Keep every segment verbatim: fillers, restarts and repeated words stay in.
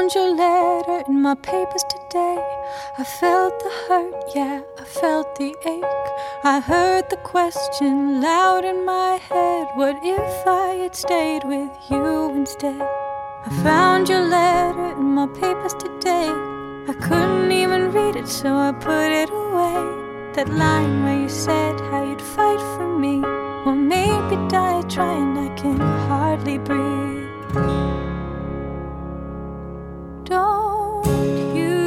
found your letter in my papers today. I felt the hurt, yeah, I felt the ache. I heard the question loud in my head, what if I had stayed with you instead? I found your letter in my papers today. I couldn't even read it, so I put it away. That line where you said how you'd fight for me, well, maybe die trying, I can hardly breathe. Don't you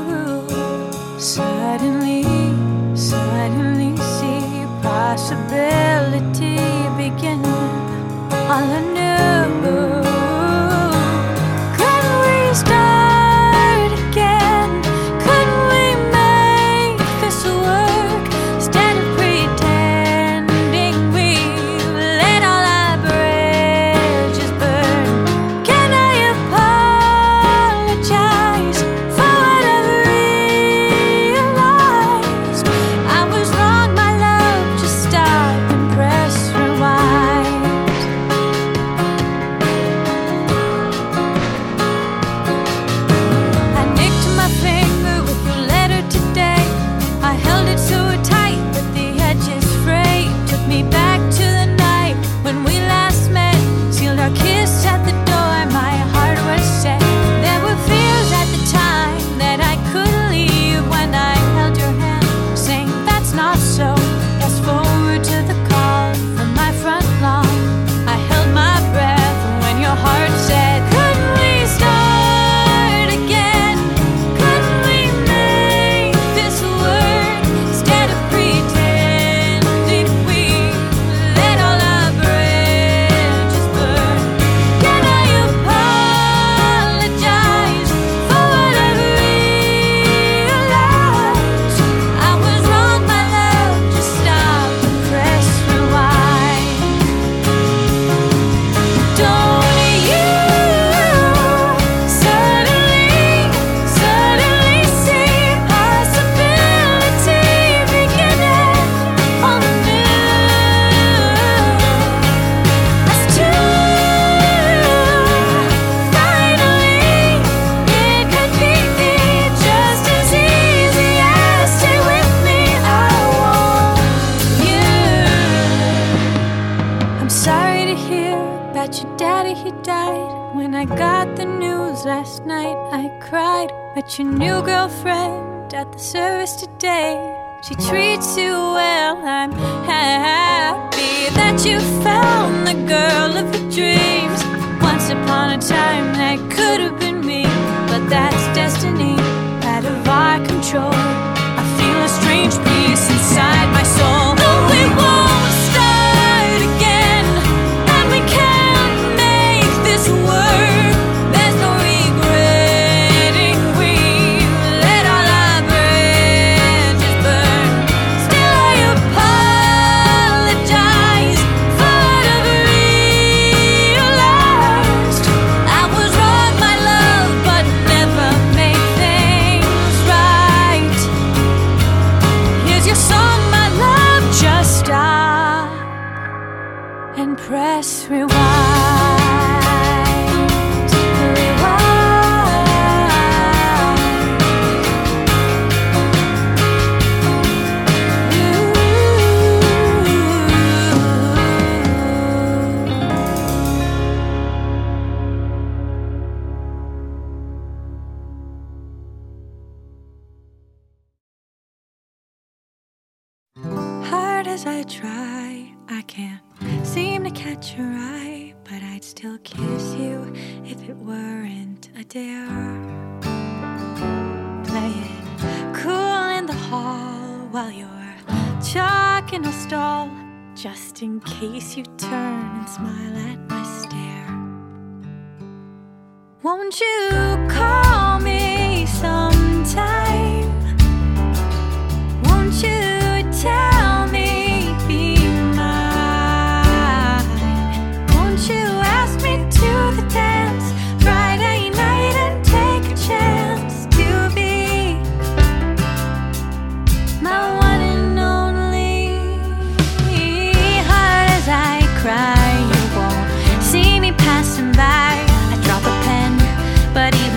suddenly, suddenly see possibility begin all anew? Couldn't we start again? Couldn't we make this work? Instead of pretending we let all our bridges burn. Can I apologize for what I've realized? I was wrong, my love, just stop and press rewind. I nicked my finger with your letter today. I held it so tight that the edges frayed. Took me back to the night when we last met. Sealed our kiss at the door, my heart was set. There were fears at the time that I couldn't leave. When I held your hand, saying that's not so. Fast forward to the call from my front lawn. I held my breath when your heart said, couldn't we start again? Couldn't we make this work? Instead of pretending we let all our bridges burn. Can I apologize for what I've realized? I was wrong, my love, just stop and press rewind. Don't you suddenly, suddenly see possibility beginning on anew? Us two, finally, it could be just as easy as stay with me. I want you. I'm sorry to hear about your daddy, he died. When I got the news last night, I cried. Met your new girlfriend at the service today. She treats you well, I'm happy that you found the girl of your dreams. Once upon a time that could have been me, but that's destiny out of our control. I feel a strange peace inside my soul. No, we won't start again, and we can't make this work. There's no regretting we let all our bridges burn. Still I apologize for what I've realized. I was wrong, my love, but never make things right. Here's your song, my love, just stop and press rewind. Hard as I try, I can't seem to catch your eye, but I'd still kiss you if it weren't a dare. Play it cool in the hall while you're chalking a stall, just in case you turn and smile at my stare. Won't you call me sometime? Won't you tell me be mine? Won't you ask me to the dance Friday night and take a chance to be my one and only? Hard as I cry, you won't see me passing by. I drop a pen, but even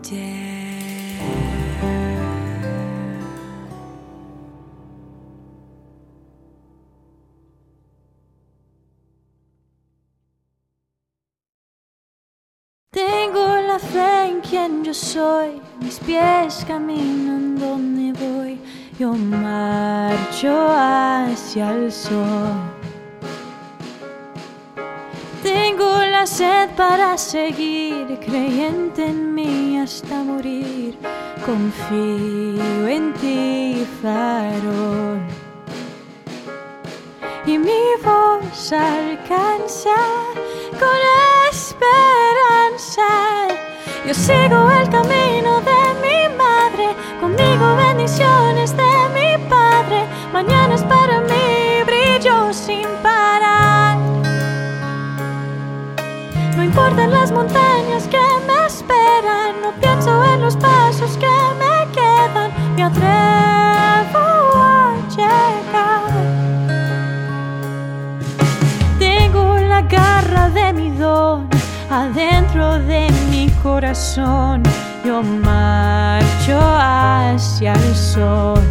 day. Tengo la fe en quien yo soy, mis pies caminan donde voy, yo marcho hacia el sol. Tengo la sed para seguir, creyente en mí hasta morir, confío en ti, farol. Y mi voz alcanza con esperanza. Yo sigo el camino de mi madre, conmigo bendiciones de mi padre. Mañana es para mí brillo sin parar. No importan las montañas que me esperan, no pienso en los pasos que me quedan, me atrevo a llegar. Tengo la garra de mi don adentro de mi corazón, yo marcho hacia el sol.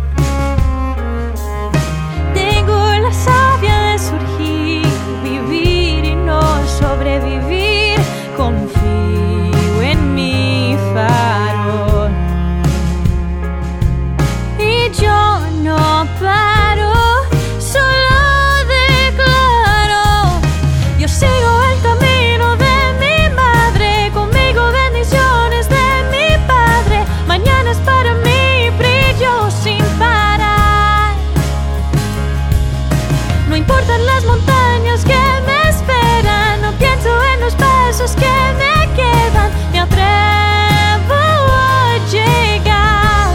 Tengo la savia de surgir, vivir y no sobrevivir, confío en mi farol. Y yo no paro, solo declaro, yo sigo el camino de mi madre, conmigo bendiciones de mi padre. Mañana es para mí brillo sin parar. No importan las montañas que me esperan, no pienso en los pasos que me quedan, me atrevo a llegar.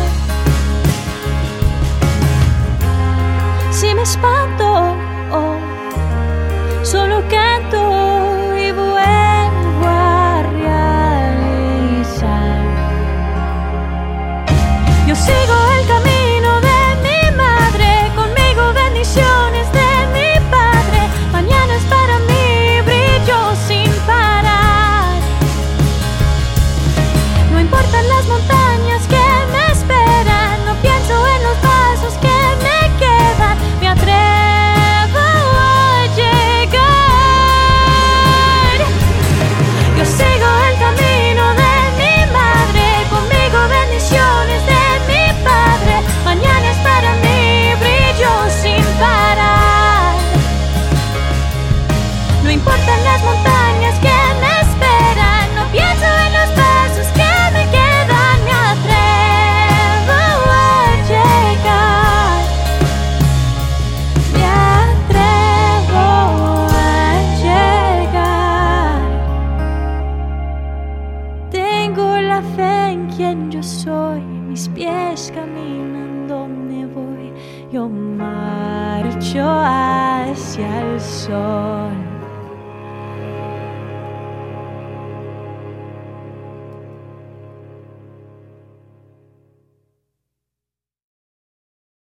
Si me espanto, oh, solo canto y vuelvo a realizar. Yo sigo el camino de mi madre, conmigo bendiciones de mi padre. Mañana es para mí brillo sin parar. No importan las montañas que me esperan, no pienso en los pasos que me quedan, me atrevo a llegar. Yo sigo el camino de mi madre, conmigo bendiciones de mi padre. Mañana es para mí brillo sin parar. No importan las montañas que me esperan, no pienso en los pasos que me quedan, me atrevo a llegar. Me atrevo a llegar. Tengo la fe en quien yo soy, mis pies caminan donde voy, yo marcho hacia el sol.